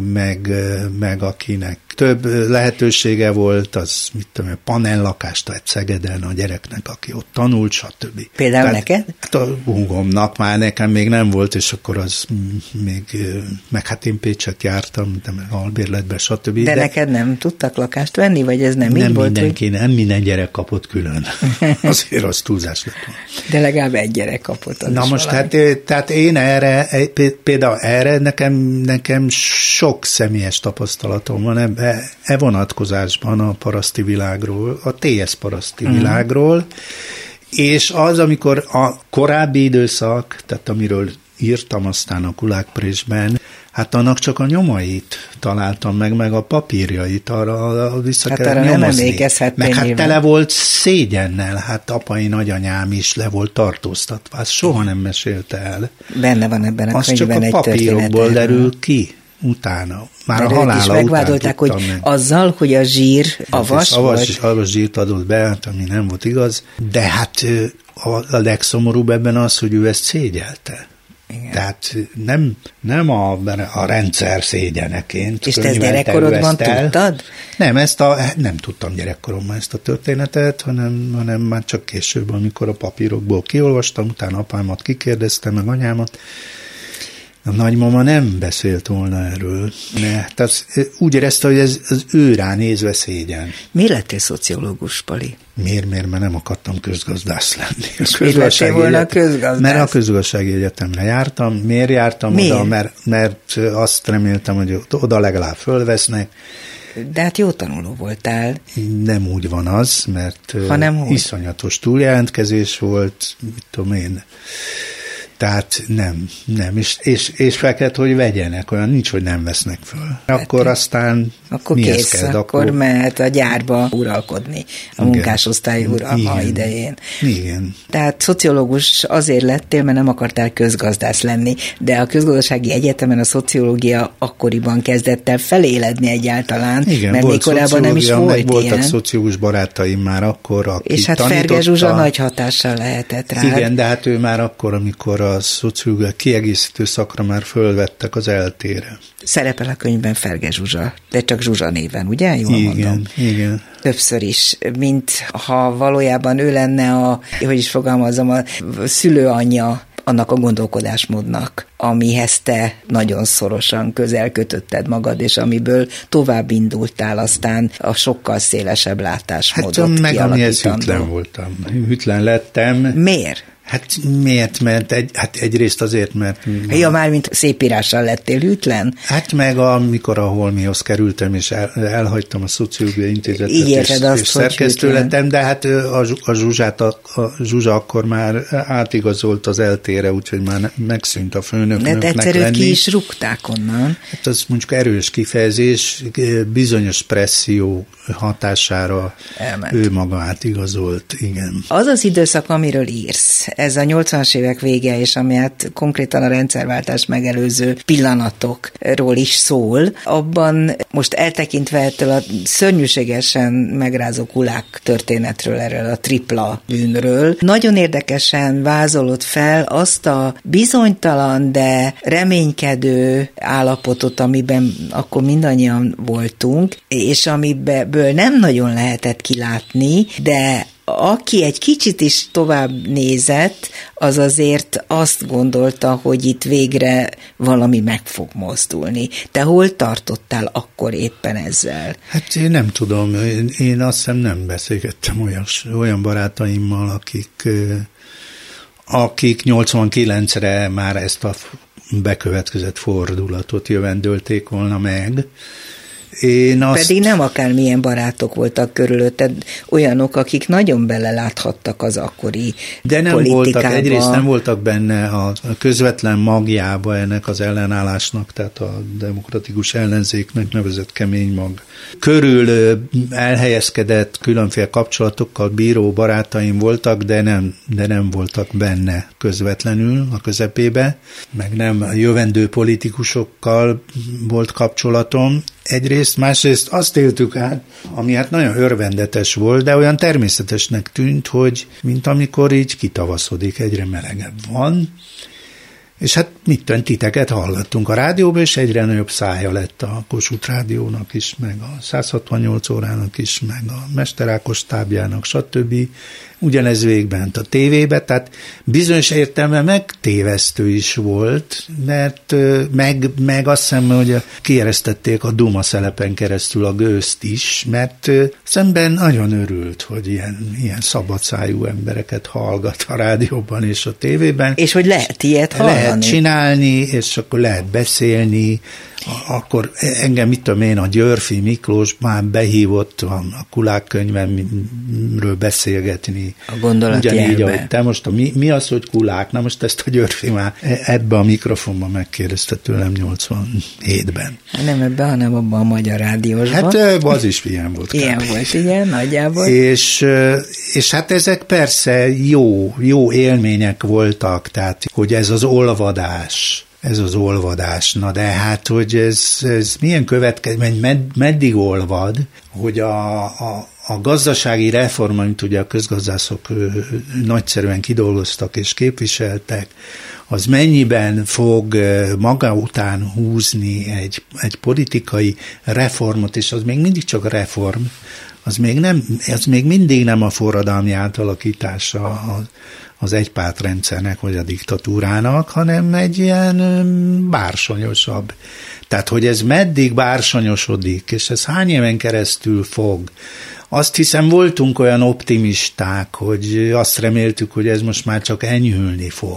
meg akinek több lehetősége volt, az mit tudom, panellakást vett Szegeden a gyereknek, aki ott tanult, stb. Például neked? Hát a húgomnak már nekem még nem volt, és akkor az még, meg hát én Pécset jártam, de meg albérletbe, stb. De neked nem tudtak lakást venni, vagy ez nem így volt? Nem minden gyerek kapott külön. Azért az túlzás lett. De legalább egy gyerek kapott. Na most tehát én például erre nekem sok személyes tapasztalatom van e vonatkozásban a paraszti világról, a TS paraszti világról, és az, amikor a korábbi időszak, tehát amiről írtam aztán a Kulák-Présben, hát annak csak a nyomait találtam meg a papírjait, arra vissza hát kell arra nyomozni. Nem emlékezhetnél. Meg hát tele volt szégyennel, hát apai nagyanyám is le volt tartóztatva, azt soha nem mesélte el. Benne van ebben a könyvben egy történet. Az csak a papírokból derül ki utána. Már a halála után megvádolták, hogy azzal, hogy a zsír avas volt. Avas zsírt adott be, hát ami nem volt igaz, de hát a legszomorúbb ebben az, hogy ő ezt szégyelte. Igen. Tehát nem a rendszer szégyeneként. És te ezt gyerekkorodban tudtad? Nem tudtam gyerekkoromban ezt a történetet, hanem már csak később, amikor a papírokból kiolvastam, utána apámat kikérdeztem, meg anyámat. A nagymama nem beszélt volna erről. Tehát úgy érezte, hogy ez az ő rá nézve szégyen. Miért lettél szociológus, Pali? Miért? Mert nem akartam közgazdász lenni. Miért lettél volna közgazdász? Mert a közgazdasági egyetemre jártam. Miért jártam oda? Mert azt reméltem, hogy oda legalább fölvesznek. De hát jó tanuló voltál. Nem úgy van az, mert iszonyatos túljelentkezés volt, mit tudom én. Tehát nem. És fel kellett, hogy vegyenek, olyan nincs, hogy nem vesznek föl. Akkor aztán akkor kész, akkor mehet a gyárba uralkodni, a munkásosztály uralma idején. Igen. Tehát szociológus azért lettél, mert nem akartál közgazdász lenni, de a közgazdasági egyetemen a szociológia akkoriban kezdett el feléledni egyáltalán, igen, mert még korábban nem is volt ilyen. Voltak szociológus barátaim már akkor, akik és hát Ferge Zsuzsa nagy hatással lehetett rá. Igen, de hát ő már akkor, amikor a szociológia kiegészítő szakra már fölvettek az eltére. Szerepel a könyvben Ferge Zsuzsa, de csak Zsuzsa néven, ugye? Jól mondom. Igen. Többször is, mint ha valójában ő lenne hogy is fogalmazom, a szülőanyja annak a gondolkodásmódnak, amihez te nagyon szorosan közel kötötted magad, és amiből tovább indultál aztán a sokkal szélesebb látásmódot kialakítandó. Meg amihez hűtlen voltam. Hűtlen lettem. Miért? Hát miért? Mert egyrészt azért, mert... Ja, mármint szépírással lettél hűtlen? Hát meg amikor a Holmihoz kerültem, és elhagytam a Szociológiai Intézetet, és szerkesztő lettem, de hát a Zsuzsa akkor már átigazolt az eltére, úgyhogy már megszűnt a főnöknek lenni. De egyszerűen ki is rúgták onnan. Hát az mondjuk erős kifejezés, bizonyos presszió hatására elment. Ő maga átigazolt, igen. Az az időszak, amiről írsz, ez a 80-as évek vége, és ami hát konkrétan a rendszerváltást megelőző pillanatokról is szól, abban most eltekintve ettől a szörnyűségesen megrázó kulák történetről, erről a tripla bűnről, nagyon érdekesen vázolod fel azt a bizonytalan, de reménykedő állapotot, amiben akkor mindannyian voltunk, és amiből nem nagyon lehetett kilátni, de aki egy kicsit is tovább nézett, az azért azt gondolta, hogy itt végre valami meg fog mozdulni. Te hol tartottál akkor éppen ezzel? Hát én nem tudom, én azt hiszem nem beszélgettem olyan barátaimmal, akik 89-re már ezt a bekövetkezett fordulatot jövendölték volna meg. Pedig nem akármilyen barátok voltak körülötted, olyanok, akik nagyon beleláthattak az akkori de nem politikába. Voltak, egyrészt nem voltak benne a közvetlen magjába ennek az ellenállásnak, tehát a demokratikus ellenzéknek nevezett kemény mag. Körül elhelyezkedett különféle kapcsolatokkal bíró barátaim voltak, de nem voltak benne közvetlenül a közepébe, meg nem jövendő politikusokkal volt kapcsolatom. Egyrészt, másrészt azt éltük át, ami hát nagyon örvendetes volt, de olyan természetesnek tűnt, hogy mint amikor így kitavaszodik, egyre melegebb van, és hát titeket hallgattunk a rádióban, és egyre nagyobb szája lett a Kossuth Rádiónak is, meg a 168 órának is, meg a Mester Ákos tábjának, stb. Ugyanez végigment a tévébe, tehát bizonyos értelemben megtévesztő is volt, mert meg azt hiszem, hogy kieresztették a Duma szelepen keresztül a gőzt is, mert szemben nagyon örült, hogy ilyen szabadszájú embereket hallgat a rádióban és a tévében. És hogy lehet ilyet hallani. Lehet csinálni, és akkor lehet beszélni. Akkor engem, a Györfi Miklós már behívott a Kulák könyvemről beszélgetni. A gondolatjelbe. Ugyanígy, ahogy te most, mi az, hogy kulák? Na most ezt a Györfi már ebbe a mikrofonban megkérdezte tőlem 87-ben. Nem ebben, hanem abban a Magyar Rádiósban. Hát az is ilyen volt. Ilyen volt, igen, nagyjából. És hát ezek persze jó élmények voltak, tehát hogy ez az olvadás, na de hát, hogy ez milyen következmény, meddig olvad, hogy a gazdasági reform, amit ugye a közgazdászok nagyszerűen kidolgoztak és képviseltek, az mennyiben fog maga után húzni egy politikai reformot, és az még mindig csak a reform, az még mindig nem a forradalmi átalakítása az egypártrendszernek vagy a diktatúrának, hanem egy ilyen bársonyosabb. Tehát, hogy ez meddig bársonyosodik, és ez hány éven keresztül fog. Azt hiszem, voltunk olyan optimisták, hogy azt reméltük, hogy ez most már csak enyhülni fog.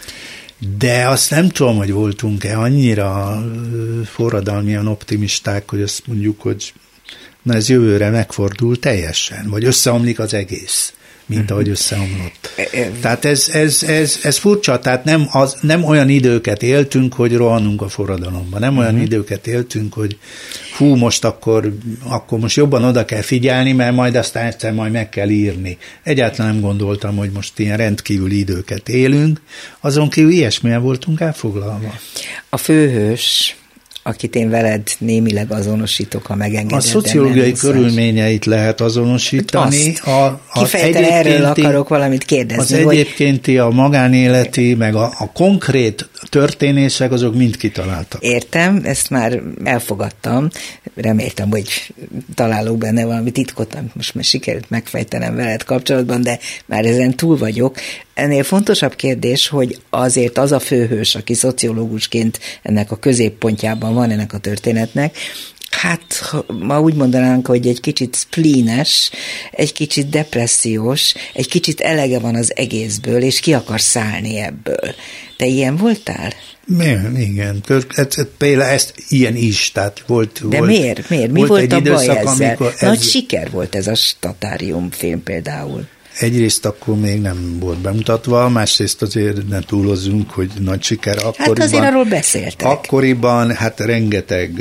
De azt nem tudom, hogy voltunk-e annyira forradalmian optimisták, hogy azt mondjuk, hogy na ez jövőre megfordul teljesen, vagy összeomlik az egész, mint ahogy összeomlott. Tehát ez furcsa, tehát nem olyan időket éltünk, hogy rohanunk a forradalomba. Nem olyan időket éltünk, hogy most akkor most jobban oda kell figyelni, mert majd aztán egyszer majd meg kell írni. Egyáltalán nem gondoltam, hogy most ilyen rendkívüli időket élünk, azon kívül ilyesmilyen voltunk elfoglalva. A főhős, akit én veled némileg azonosítok, ha megengeded. A szociológiai körülményeit lehet azonosítani. Kifejezetten erről akarok valamit kérdezni. Az egyébkénti, a magánéleti, meg a konkrét történések, azok mind kitaláltak. Értem, ezt már elfogadtam. Reméltem, hogy találok benne valami titkot, amit most már sikerült megfejtenem veled kapcsolatban, de már ezen túl vagyok. Ennél fontosabb kérdés, hogy azért az a főhős, aki szociológusként ennek a középpontjában van ennek a történetnek, Hát, ma úgy mondanánk, hogy egy kicsit spleenes, egy kicsit depressziós, egy kicsit elege van az egészből, és ki akar szállni ebből. Te ilyen voltál? Igen, például ezt ilyen is, tehát volt. De volt, miért? Mi volt volt a baj ezzel? Nagy ez... siker volt ez a Statárium film például. Egyrészt akkor még nem volt bemutatva, másrészt azért nem túlozzunk, hogy nagy siker akkoriban. Hát azért arról beszéltek. Akkoriban hát rengeteg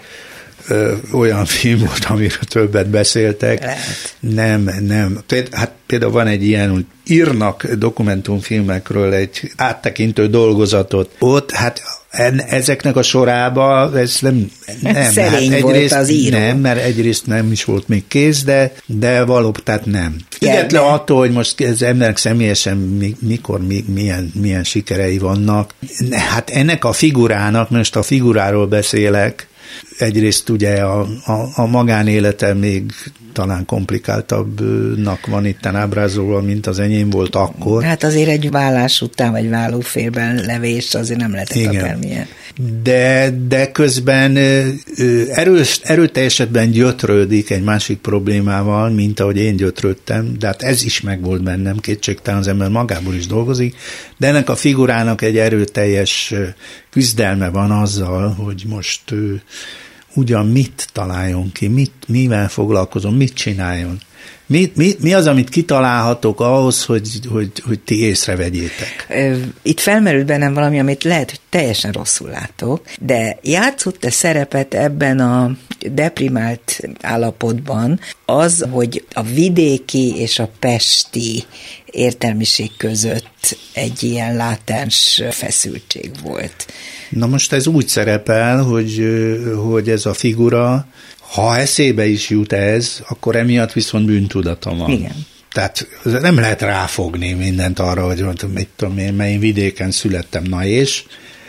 olyan film volt, amiről többet beszéltek. Lehet. Nem. Hát például van egy ilyen, hogy írnak dokumentumfilmekről egy áttekintő dolgozatot. Ott hát ezeknek a sorában ez nem szerény hát volt az író. Nem, mert egyrészt nem is volt még kész, de valóban, tehát nem. Független attól, hogy most az emberek személyesen mikor, milyen sikerei vannak. Hát ennek a figurának, most a figuráról beszélek, egyrészt ugye a magánélete még talán komplikáltabbnak van itten ábrázolva, mint az enyém volt akkor. Hát azért egy vállás után, vagy vállófélben levés azért nem lehetett akármilyen. De közben erőteljesebben gyötrődik egy másik problémával, mint ahogy én gyötrődtem, de hát ez is megvolt bennem, kétségtelen az ember magából is dolgozik, de ennek a figurának egy erőteljes küzdelme van azzal, hogy most ugyan mit találjon ki, mivel foglalkozom, mit csináljon. Mi az, amit kitalálhatok ahhoz, hogy ti észrevegyétek? Itt felmerült bennem valami, amit lehet, hogy teljesen rosszul látok, de játszott-e szerepet ebben a deprimált állapotban az, hogy a vidéki és a pesti értelmiség között egy ilyen látens feszültség volt? Na most ez úgy szerepel, hogy ez a figura, ha eszébe is jut ez, akkor emiatt viszont bűntudata van. Igen. Tehát nem lehet ráfogni mindent arra, hogy mit tudom én, mert én vidéken születtem, na és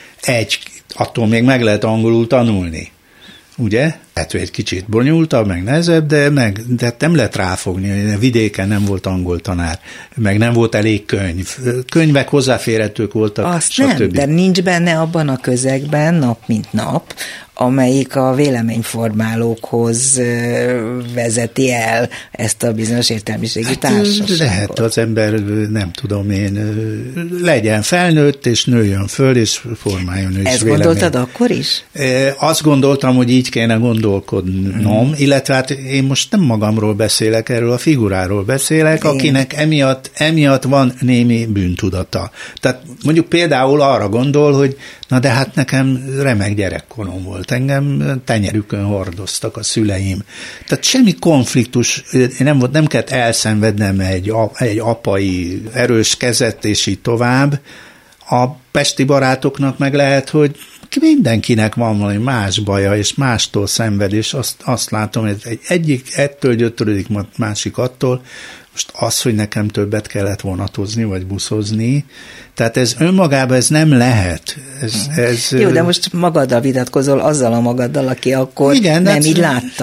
attól még meg lehet angolul tanulni. Ugye? Hát egy kicsit bonyolultabb, meg nehezebb, de nem lehet ráfogni. Vidéken nem volt angol tanár, meg nem volt elég könyv. Könyvek hozzáférhetők voltak, azt stb. Nem, de nincs benne abban a közegben, nap mint nap, amelyik a véleményformálókhoz vezeti el ezt a bizonyos értelmiségi társaságot. Lehet az ember, nem tudom én, legyen felnőtt, és nőjön föl, és formáljon ő is ezt vélemény. Gondoltad akkor is? Azt gondoltam, hogy így kéne gondolkodnom, illetve hát én most nem magamról beszélek, erről a figuráról beszélek, akinek emiatt van némi bűntudata. Tehát mondjuk például arra gondol, hogy na de hát nekem remek gyerekkorom volt. Engem tenyerükön hordoztak a szüleim. Tehát semmi konfliktus, nem kellett elszenvednem egy apai erős kezet, és így tovább. A pesti barátoknak meg lehet, hogy mindenkinek van valami más baja, és mástól szenved, és azt látom, hogy egyik ettől gyötrődik, másik attól. Most az, hogy nekem többet kellett vonatozni, vagy buszozni, tehát ez önmagában ez nem lehet. Jó, de most magaddal vitatkozol, azzal a magaddal, aki akkor igen, nem így látta.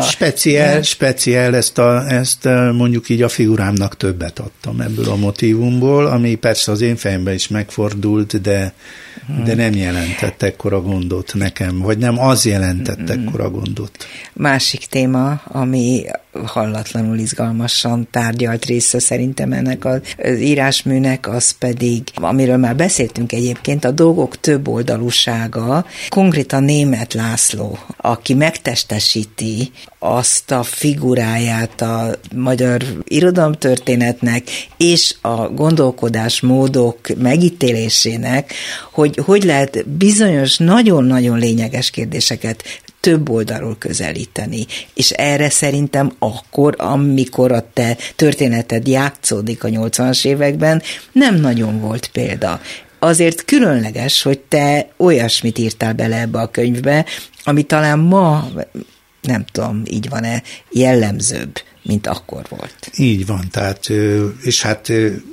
Speciál ezt mondjuk így a figurámnak többet adtam ebből a motívumból, ami persze az én fejemben is megfordult, de nem jelentett ekkora gondot nekem, vagy nem az jelentett ekkora gondot. Másik téma, ami hallatlanul izgalmasan tárgyalt része szerintem ennek az írásműnek, az pedig, amiről már beszéltünk egyébként, a dolgok több oldalúsága, konkrétan Németh László, aki megtestesíti azt a figuráját a magyar irodalomtörténetnek és a gondolkodásmódok megítélésének, hogy lehet bizonyos nagyon-nagyon lényeges kérdéseket több oldalról közelíteni. És erre szerintem akkor, amikor a te történeted játszódik a 80-as években, nem nagyon volt példa. Azért különleges, hogy te olyasmit írtál bele ebbe a könyvbe, ami talán ma, nem tudom, így van-e, jellemzőbb, mint akkor volt. Így van, tehát, és hát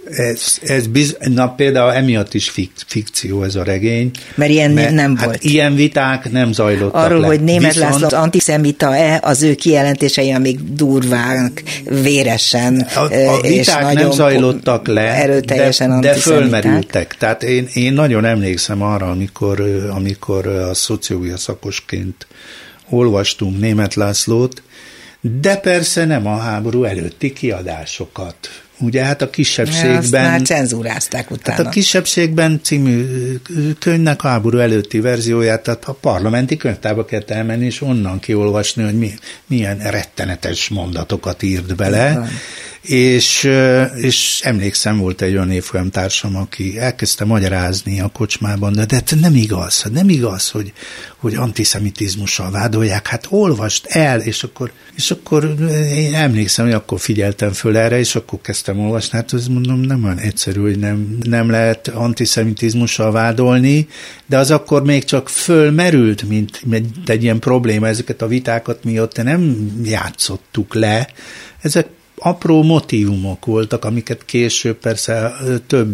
például emiatt is fikció ez a regény. Mert ilyen nem volt. Hát ilyen viták nem zajlottak arról, le. hogy Németh László antiszemita-e, az ő kijelentései, amíg durván, véresen, a viták és nem zajlottak le, erőteljesen de fölmerültek. Tehát én nagyon emlékszem arra, amikor a szociológia szakosként olvastunk Németh Lászlót, de persze nem a háború előtti kiadásokat. Ugye hát a Kisebbségben... Azt már cenzúrázták utána. Hát a Kisebbségben című könyvnek a háború előtti verzióját, tehát a parlamenti könyvtárba kell elmenni, és onnan kiolvasni, hogy milyen rettenetes mondatokat írt bele. És emlékszem, volt egy olyan évfolyamtársam, aki elkezdte magyarázni a kocsmában, de nem igaz, hogy antiszemitizmussal vádolják, hát olvast el, és akkor én emlékszem, hogy akkor figyeltem föl erre, és akkor kezdtem olvasni, hát azt mondom, nem olyan egyszerű, hogy nem lehet antiszemitizmussal vádolni, de az akkor még csak fölmerült, mint egy ilyen probléma, ezeket a vitákat mi ott nem játszottuk le, ezek apró motívumok voltak, amiket később persze több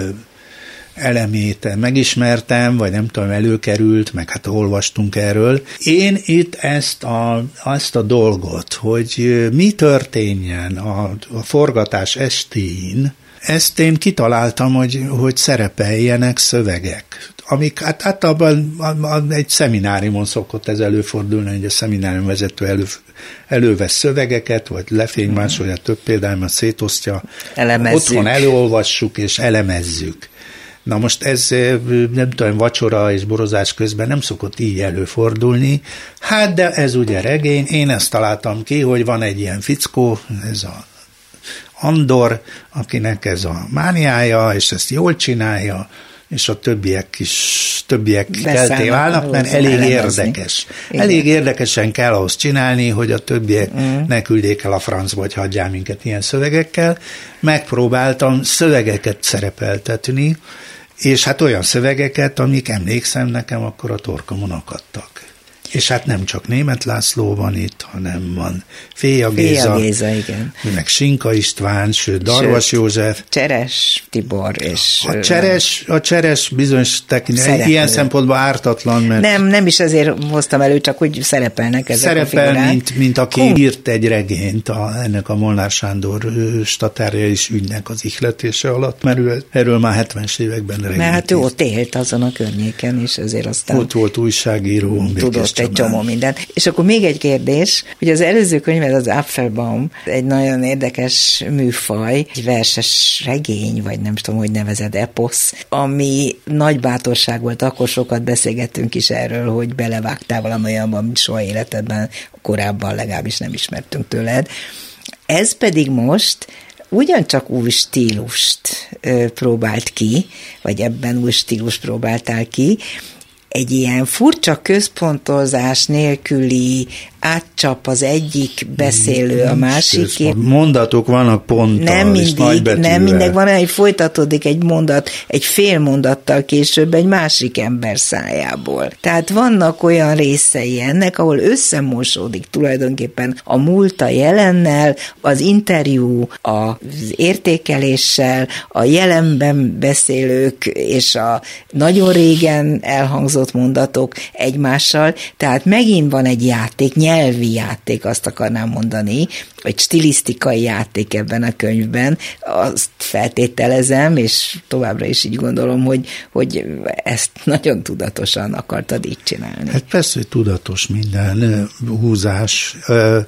elemét megismertem, vagy nem tudom, előkerült, meg hát olvastunk erről. Én itt ezt a dolgot, hogy mi történjen a forgatás estén, ezt én kitaláltam, hogy szerepeljenek szövegek, amik hát általában egy szemináriumon szokott ez előfordulni, hogy a szeminárium vezető elővesz szövegeket, vagy lefénymásolja, több például szétosztja, elemezzük. Otthon előolvassuk és elemezzük. Na most ez, nem tudom, vacsora és borozás közben nem szokott így előfordulni, hát de ez ugye regény, én ezt találtam ki, hogy van egy ilyen fickó, ez a Andor, akinek ez a mániája, és ezt jól csinálja, és a többiek kelté válnak, mert elég érdekes. Igen. Elég érdekesen kell ahhoz csinálni, hogy a többiek ne küldjék el a francba, vagy hagyjál minket ilyen szövegekkel. Megpróbáltam szövegeket szerepeltetni, és hát olyan szövegeket, amik emlékszem nekem akkor a torkomon akadtak. És hát nem csak Németh László van itt, hanem van Féja Géza, igen. meg Sinka István, sőt Darvas József. Cseres Tibor és... A Cseres bizonyos ilyen szempontból ártatlan, mert... Nem is ezért hoztam elő, csak hogy szerepelnek ezek a figurák. mint aki írt egy regényt, ennek a Molnár Sándor statáriai ügynek az ihletése alatt, mert erről már 70-es években regényt. Mert hát ő ott élt azon a környéken, és ezért aztán... Ott volt újságíró. Tudott egy csomó minden. És akkor még egy kérdés, hogy az előző könyved, az Apfelbaum, egy nagyon érdekes műfaj, egy verses regény, vagy nem tudom, hogy nevezed, eposz, ami nagy bátorság volt, akkor sokat beszélgettünk is erről, hogy belevágtál valamolyanban, amit soha életedben korábban legalábbis nem ismertünk tőled. Ez pedig most ugyancsak új stílust próbált ki, vagy ebben új stílust próbáltál ki, egy ilyen furcsa központozás nélküli átcsap az egyik beszélő a másikét. Mondatok vannak ponttal, és nagybetűvel. Nem mindig van, hogy folytatódik egy mondat, egy fél mondattal később egy másik ember szájából. Tehát vannak olyan részei ennek, ahol összemosódik tulajdonképpen a múlt a jelennel, az interjú az értékeléssel, a jelenben beszélők és a nagyon régen elhangzott mondatok egymással, tehát megint van egy játék, nyelvi játék, azt akarnám mondani, vagy stilisztikai játék ebben a könyvben, azt feltételezem, és továbbra is így gondolom, hogy ezt nagyon tudatosan akartad így csinálni. Hát persze, hogy tudatos minden húzás.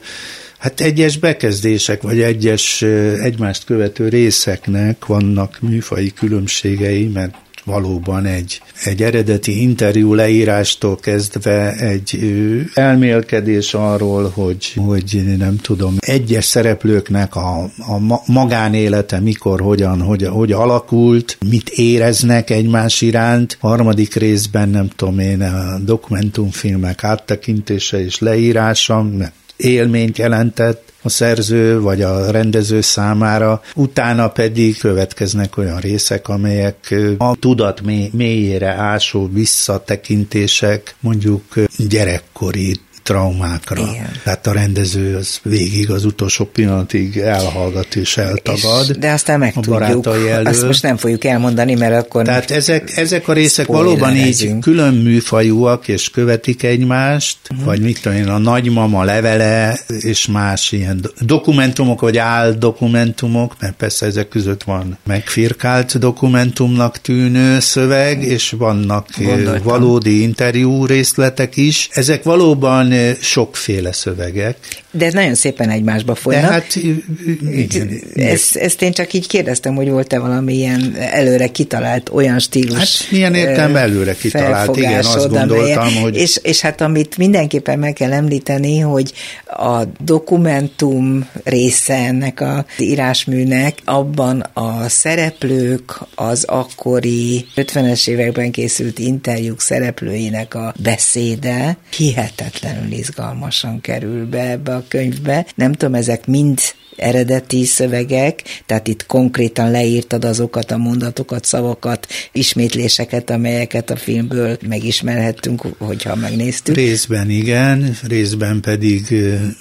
Hát egyes bekezdések, vagy egyes egymást követő részeknek vannak műfaji különbségei, mert valóban egy eredeti interjú leírástól kezdve egy elmélkedés arról, hogy nem tudom, egyes szereplőknek a magánélete mikor, hogy alakult, mit éreznek egymás iránt. Harmadik részben nem tudom én, a dokumentumfilmek áttekintése és leírása, élményt jelentett a szerző vagy a rendező számára, utána pedig következnek olyan részek, amelyek a tudat mélyére ásó visszatekintések, mondjuk gyerekkori traumákra. Igen. Tehát a rendező az végig az utolsó pillanatig elhallgat és eltagad. De aztán megtudjuk. Azt most nem fogjuk elmondani, mert akkor... Tehát ezek a részek valóban így külön műfajúak, és követik egymást, vagy mit tudom én, a nagymama levele, és más ilyen dokumentumok, vagy áldokumentumok, mert persze ezek között van megfirkált dokumentumnak tűnő szöveg, és vannak valódi interjú részletek is. Ezek valóban igen, sokféle szövegek. De nagyon szépen egymásba folynak. De hát igen. Ezt én csak így kérdeztem, hogy volt-e valamilyen előre kitalált olyan stílus. Hát milyen értelemben előre kitalált, igen, azt gondoltam, hogy... És hát amit mindenképpen meg kell említeni, hogy a dokumentum része ennek az írásműnek, abban a szereplők, az akkori 50-es években készült interjúk szereplőinek a beszéde hihetetlenül izgalmasan kerül be ebbe a könyvbe. Nem tudom, ezek mind eredeti szövegek, tehát itt konkrétan leírtad azokat a mondatokat, szavakat, ismétléseket, amelyeket a filmből megismerhettünk, hogyha megnéztük. Részben igen, részben pedig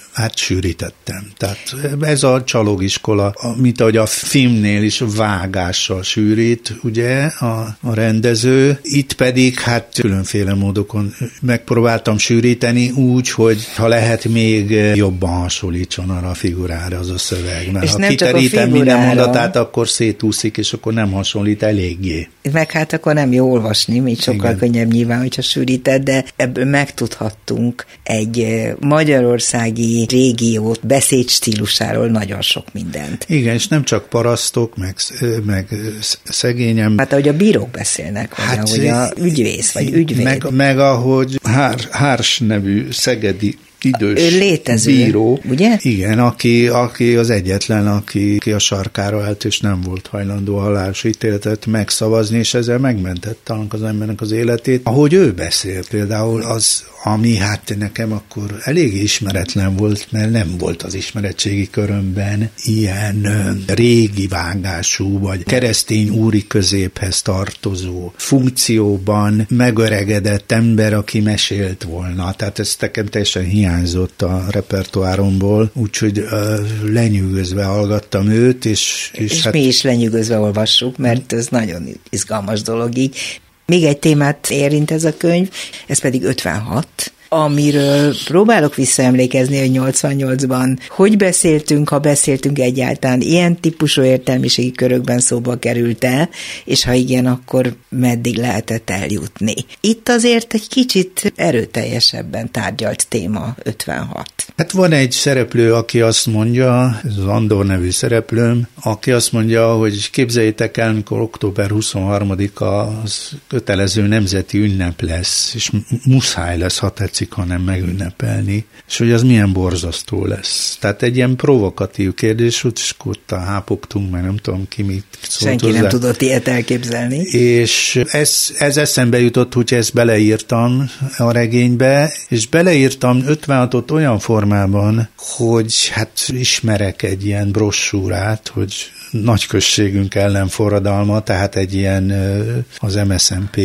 sűrítettem. Tehát ez a csalógiskola, mint ahogy a filmnél is vágással sűrít, ugye a rendező, itt pedig különféle módokon megpróbáltam sűríteni úgy, hogy ha lehet még jobban hasonlítson arra a figurára az a szöveg, mert ha kiterítem minden mondatát, akkor szétúszik, és akkor nem hasonlít eléggé. Meg hát akkor nem jó olvasni, így sokkal könnyebb nyilván, hogyha sűríted, de ebből megtudhattunk egy magyarországi régiót beszédstílusáról nagyon sok mindent. Igen, és nem csak parasztok, meg szegény ember. Hát ahogy a bírók beszélnek, vagy ahogy a ügyvész, vagy ügyvéd. Meg ahogy Hárs nevű szegedi idős létező, bíró, ugye? Igen, aki az egyetlen, aki a sarkára állt, és nem volt hajlandó a halálos ítéletet megszavazni, és ezzel megmentette az embernek az életét. Ahogy ő beszél például, az, ami nekem akkor elég ismeretlen volt, mert nem volt az ismeretségi körömben ilyen régi vágású, vagy keresztény úri középhez tartozó funkcióban megöregedett ember, aki mesélt volna. Tehát ez nekem teljesen hiányzott a repertoáromból, úgyhogy lenyűgözve hallgattam őt, és mi is lenyűgözve olvassuk, mert ez nagyon izgalmas dolog így. Még egy témát érint ez a könyv, ez pedig 56, amiről próbálok visszaemlékezni, hogy 88-ban hogy beszéltünk, ha beszéltünk egyáltalán, ilyen típusú értelmiségi körökben szóba került-e, és ha igen, akkor meddig lehetett eljutni. Itt azért egy kicsit erőteljesebben tárgyalt téma 56. Hát van egy szereplő, aki azt mondja, ez az Andor nevű szereplőm, aki azt mondja, hogy képzeljétek el, amikor október 23-a az kötelező nemzeti ünnep lesz, és muszáj lesz, ha tetszik, hanem megünnepelni, és hogy az milyen borzasztó lesz. Tehát egy ilyen provokatív kérdés, és ott hápogtunk, mert nem tudom ki mit szólt Senki hozzá. Nem tudott ilyet elképzelni. És ez eszembe jutott, hogy ezt beleírtam a regénybe, és beleírtam 56-ot olyan formában, hogy ismerek egy ilyen brossúrát, hogy nagyközségünk ellen forradalma, tehát egy ilyen az MSZNP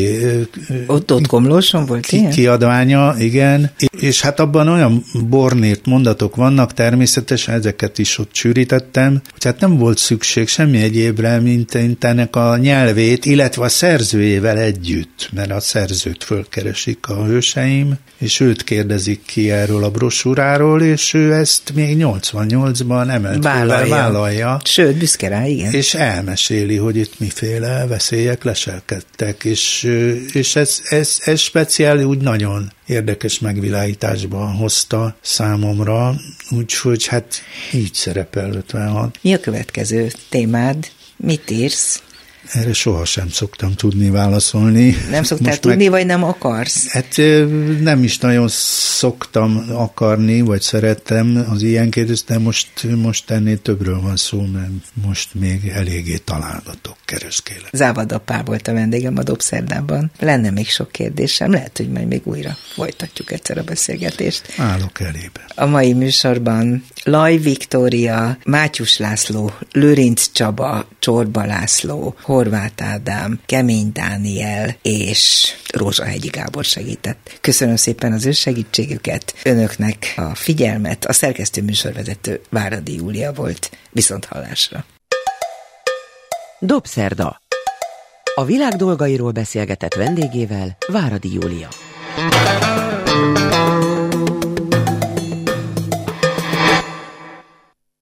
ott Komlóson volt ilyen? Kiadványa, igen, és abban olyan bornírt mondatok vannak, természetesen ezeket is ott sűrítettem, hogy nem volt szükség semmi egyébre, mint ennek a nyelvét, illetve a szerzőjével együtt, mert a szerzőt fölkeresik a hőseim, és őt kérdezik ki erről a brossúráról, és ő ezt még 88-ban emelt vállalja. Sőt, büszke rá, igen. És elmeséli, hogy itt miféle veszélyek leselkedtek, és ez speciál úgy nagyon érdekes megvilágításban hozta számomra, úgyhogy így szerepel 56. Mi a következő témád? Mit írsz? Erre sohasem szoktam tudni válaszolni. Nem szoktál tudni, vagy nem akarsz? Nem is nagyon szoktam akarni, vagy szerettem az ilyen kérdést, de most ennél többről van szó, mert most még eléggé találgatok, kereskélek. Závada Pál volt a vendégem a Dobszerdában. Lenne még sok kérdésem, lehet, hogy majd még újra folytatjuk egyszer a beszélgetést. Állok elébe. A mai műsorban Laj Viktória, Mátyus László, Lőrinc Csaba, Csorba László, Horváth Ádám, Kemény Dániel és Rózsahegyi Gábor segített. Köszönöm szépen az ő segítségüket, önöknek a figyelmet, a szerkesztő műsorvezető Váradi Júlia volt. Viszonthallásra. Dobszerda. A világ dolgairól beszélgetett vendégével Váradi Júlia.